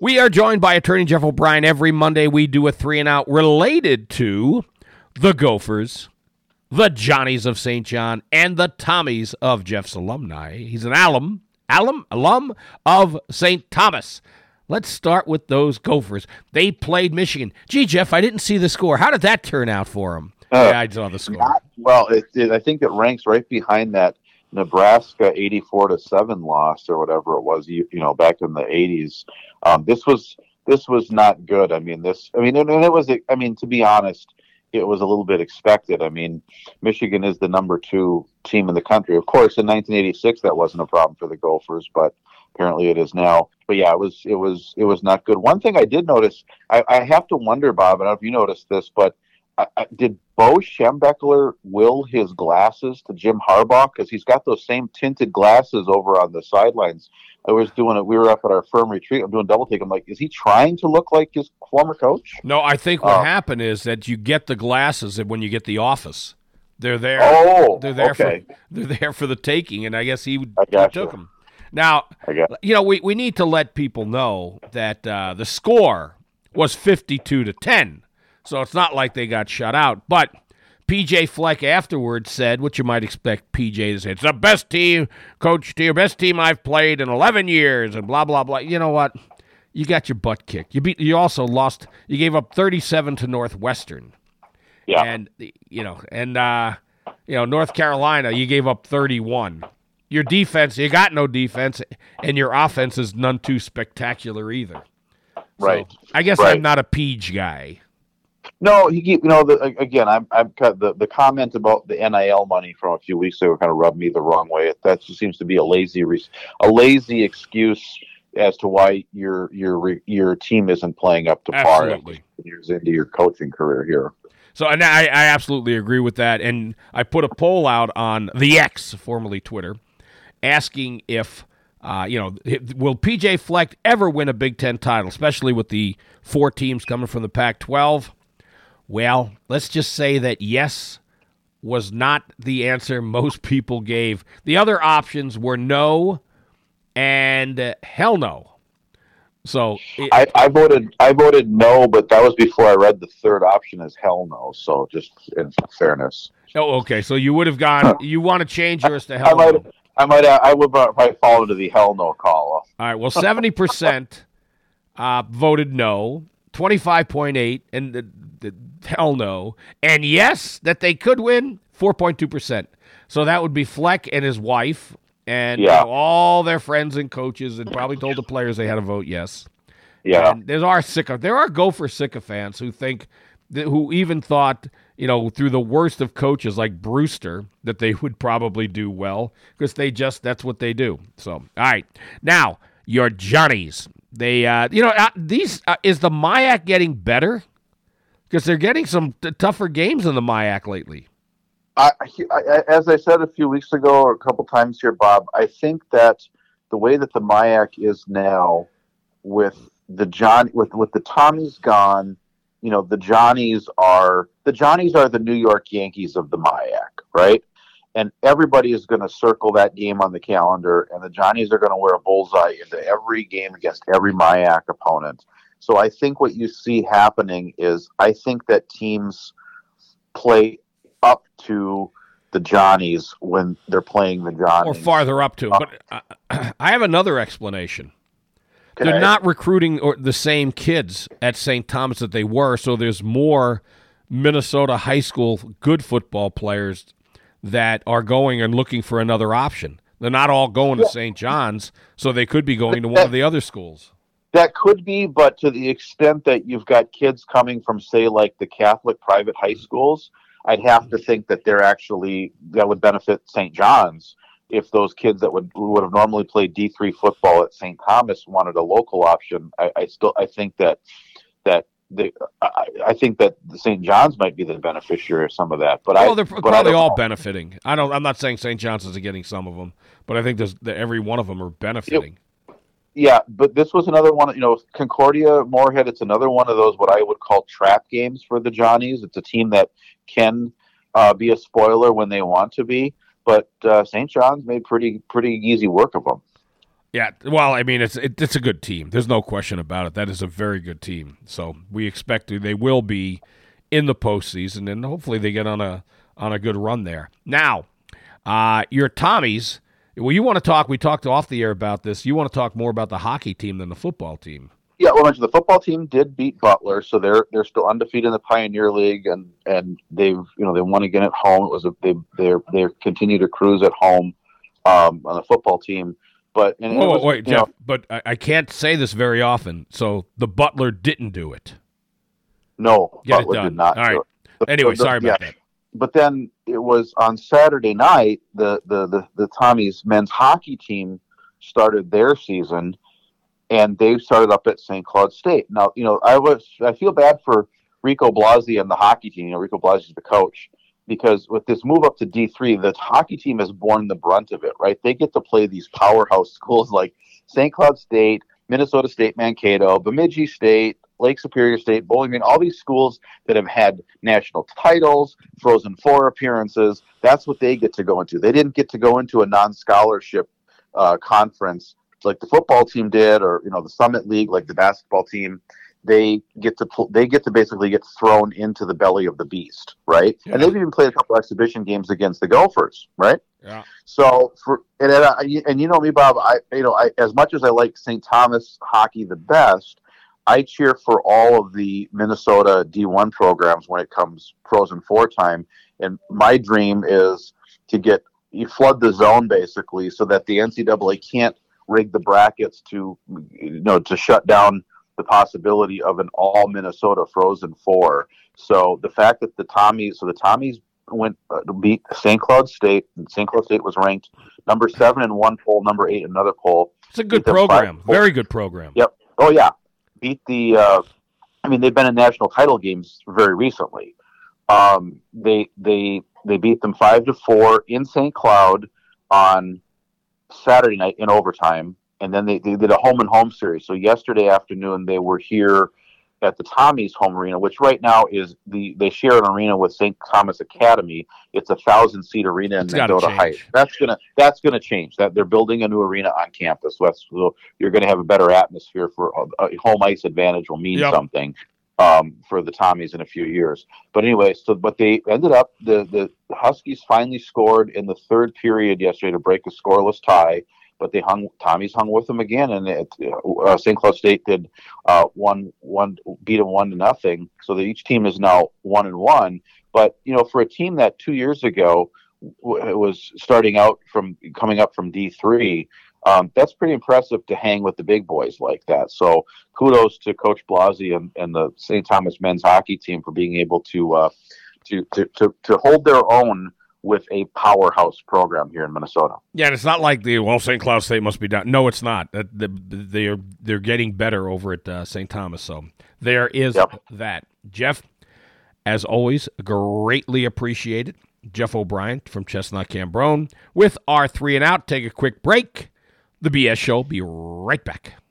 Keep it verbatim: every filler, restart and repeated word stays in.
We are joined by attorney Jeff O'Brien. Every Monday we do a three and out related to the Gophers, the Johnnies of Saint John, and the Tommies of Jeff's alumni. He's an alum, alum, alum of Saint Thomas. Let's start with those Gophers. They played Michigan. Gee, Jeff, I didn't see the score. How did that turn out for them? Uh, yeah, I saw the score. Not, well, it, it, I think it ranks right behind that Nebraska eighty-four to seven loss or whatever it was, you, you know, back in the eighties. Um, this was this was not good. I mean, this. I mean, and it was. I mean, to be honest, it was a little bit expected. I mean, Michigan is the number two team in the country. Of course, in nineteen eighty-six, that wasn't a problem for the Gophers, but apparently it is now. But yeah, it was. It was. It was not good. One thing I did notice, I, I have to wonder, Bob. I don't know if you noticed this, but I, I, did Bo Schembechler will his glasses to Jim Harbaugh? Because he's got those same tinted glasses over on the sidelines. I was doing it. We were up at our firm retreat. I'm doing double take. I'm like, is he trying to look like his former coach? No, I think what uh, happened is that you get the glasses when you get the office. They're there. Oh, they're there okay. for they're there for the taking, and I guess he, I he took them. Now, you know, we, we need to let people know that uh, the score was fifty-two to ten. So it's not like they got shut out. But P J Fleck afterwards said, what you might expect P J to say, it's the best team, coach, team, best team I've played in eleven years, and blah, blah, blah. You know what? You got your butt kicked. You beat. You also lost. You gave up thirty-seven to Northwestern. Yeah. And, you know, and, uh, you know, North Carolina, you gave up thirty-one. Your defense, you got no defense, and your offense is none too spectacular either. Right. So I guess right. I'm not a Peach guy. No, he you know the, again. I'm I'm the the comment about the N I L money from a few weeks ago kind of rubbed me the wrong way. That just seems to be a lazy a lazy excuse as to why your your your team isn't playing up to par. Absolutely. Years into your coaching career here. So and I, I absolutely agree with that. And I put a poll out on the X, formerly Twitter, asking if. Uh, you know, will P J Fleck ever win a Big Ten title, especially with the four teams coming from the Pac twelve? Well, let's just say that yes was not the answer most people gave. The other options were no and uh, hell no. So it, I, I voted I voted no, but that was before I read the third option as hell no. So just in fairness. Oh, okay. So you would have gone. You want to change yours to hell I might, no? I might. I would probably fall into the hell no call. All right. Well, seventy percent uh, voted no. Twenty-five point eight and the, the hell no, and yes that they could win. Four point two percent. So that would be Fleck and his wife, and yeah. you know, all their friends and coaches, and probably told the players they had to vote yes. Yeah. And there are syco- There are Gopher sycophants who think, that, who even thought, you know, through the worst of coaches like Brewster, that they would probably do well because they just that's what they do. So, all right, now your Johnnies. They, uh, you know, uh, these uh, is the M I A C getting better because they're getting some t- tougher games in the M I A C lately. I, I, as I said a few weeks ago, or a couple times here, Bob, I think that the way that the M I A C is now, with the John, with with the Tommies gone, you know, the Johnnies are the Johnnies are the New York Yankees of the M I A C, right? And everybody is going to circle that game on the calendar, and the Johnnies are going to wear a bullseye into every game against every M I A C opponent. So I think what you see happening is I think that teams play up to the Johnnies when they're playing the Johnnies. Or farther up to. But uh, I have another explanation. Okay. They're not recruiting or the same kids at Saint Thomas that they were, so there's more Minnesota high school good football players that are going and looking for another option. They're not all going to Saint John's, so they could be going to one of the other schools. That could be, but to the extent that you've got kids coming from, say, like the Catholic private high schools, I'd have to think that they're actually, that would benefit Saint John's if those kids that would who would have normally played D three football at Saint Thomas wanted a local option. I, I still, I think that, that The, I, I think that the Saint John's might be the beneficiary of some of that, but well, I, they're but probably I all know. benefiting. I don't. I'm not saying Saint John's is getting some of them, but I think there's that every one of them are benefiting. It, yeah, but this was another one. You know, Concordia Moorhead. It's another one of those what I would call trap games for the Johnnies. It's a team that can uh, be a spoiler when they want to be, but uh, Saint John's made pretty pretty easy work of them. Yeah, well, I mean, it's it, it's a good team. There's no question about it. That is a very good team. So we expect to, they will be in the postseason, and hopefully they get on a on a good run there. Now, uh, your Tommies. Well, you want to talk? We talked off the air about this. You want to talk more about the hockey team than the football team? Yeah, well, the football team did beat Butler, so they're they're still undefeated in the Pioneer League, and, and they've you know they won again at home. It was a, they they they continue to cruise at home um, on the football team. But and whoa, was, wait, wait Jeff, know, but I, I can't say this very often. So the Butler didn't do it. No, Get Butler it done. did not. All right. The, anyway, the, sorry about yeah. that. But then it was on Saturday night. The the the, the Tommies men's hockey team started their season, and they started up at Saint Cloud State. Now, you know, I was I feel bad for Rico Blasi and the hockey team. You know, Rico Blasi is the coach. Because with this move up to D three, the hockey team has borne the brunt of it, right? They get to play these powerhouse schools like Saint Cloud State, Minnesota State Mankato, Bemidji State, Lake Superior State, Bowling Green, all these schools that have had national titles, Frozen Four appearances. That's what they get to go into. They didn't get to go into a non-scholarship uh, conference like the football team did, or you know, the Summit League like the basketball team. They get to pl- they get to basically get thrown into the belly of the beast, right? Yeah. And they've even played a couple exhibition games against the Gophers, right? Yeah. So for and and, and you know me, Bob. I you know I as much as I like Saint Thomas hockey the best, I cheer for all of the Minnesota D one programs when it comes Frozen Four time. And my dream is to get you flood the zone basically so that the N C double A can't rig the brackets to you know to shut down the possibility of an all Minnesota Frozen Four. So the fact that the Tommies, so the Tommies went uh, to beat Saint Cloud State, and Saint Cloud State was ranked number seven in one poll, number eight in another poll. It's a good program, very good program. Yep. Oh yeah, beat the. Uh, I mean, they've been in national title games very recently. Um, they they they beat them five to four in Saint Cloud on Saturday night in overtime. And then they, they did a home and home series. So yesterday afternoon, they were here at the Tommies home arena, which right now is the, they share an arena with Saint Thomas Academy. It's a thousand seat arena in Mendota Heights. That's going to, that's going to change that. They're building a new arena on campus. So, that's, so you're going to have a better atmosphere for a, a home ice advantage will mean yep. something um, for the Tommies in a few years. But anyway, so, but they ended up, the, the Huskies finally scored in the third period yesterday to break a scoreless tie. But they hung. Tommies hung with them again, and it, uh, Saint Cloud State did uh, one one beat them one to nothing. So that each team is now one and one. But you know, for a team that two years ago w- was starting out from coming up from D three, um, that's pretty impressive to hang with the big boys like that. So kudos to Coach Blasi and, and the Saint Thomas men's hockey team for being able to uh, to, to to to hold their own with a powerhouse program here in Minnesota. Yeah, and it's not like the well, Saint Cloud State must be down. No, it's not. They're they're getting better over at uh, Saint Thomas. So there is yep. that. Jeff, as always, greatly appreciated. Jeff O'Brien from Chestnut Cambronne with our three and out. Take a quick break. The B S Show. Be right back.